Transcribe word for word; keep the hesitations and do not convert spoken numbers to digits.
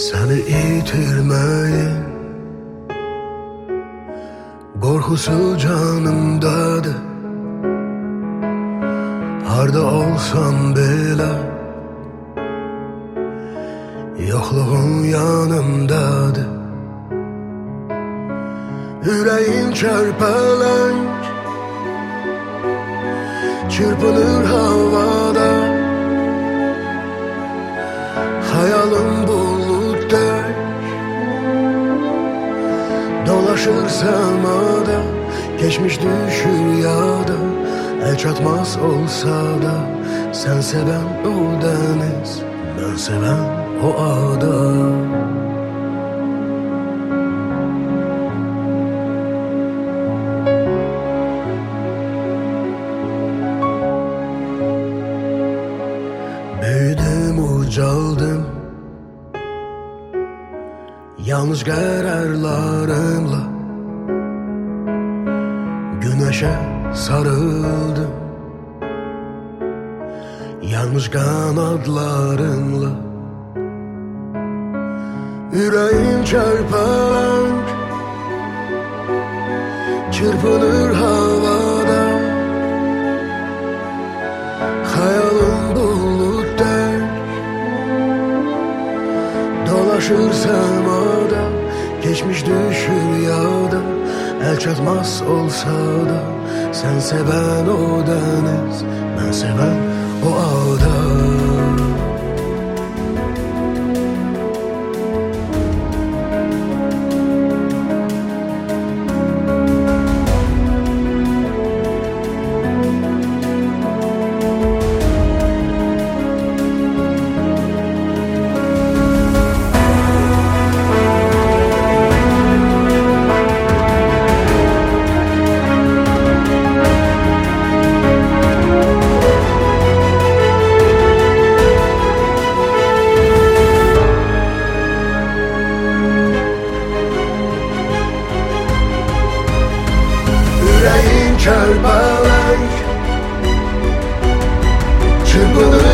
Səni itirməyin qorxusu canımdadır. Harda olsam belə yoxluğun yanımdadır. Ürəyim çərpələnk çırpınır havada. Hayalım bulutlar dolaşır semada. Geçmiş düşür yada, el çatmaz olsa da. Sen seven o deniz, ben seven o ada. Büyüdüm, ucaldım yanlış kararlarımla. Güneşe sarıldım yanlış kanatlarımla. Yüreğim çarpar, çırpınır havada. Hayalım bulutlar dolaşır semada. Geçmiş düşür yada, el çatmaz olsa da. Sen seven o deniz, ben seven o ada. Yüreğim çarpar, çırpınır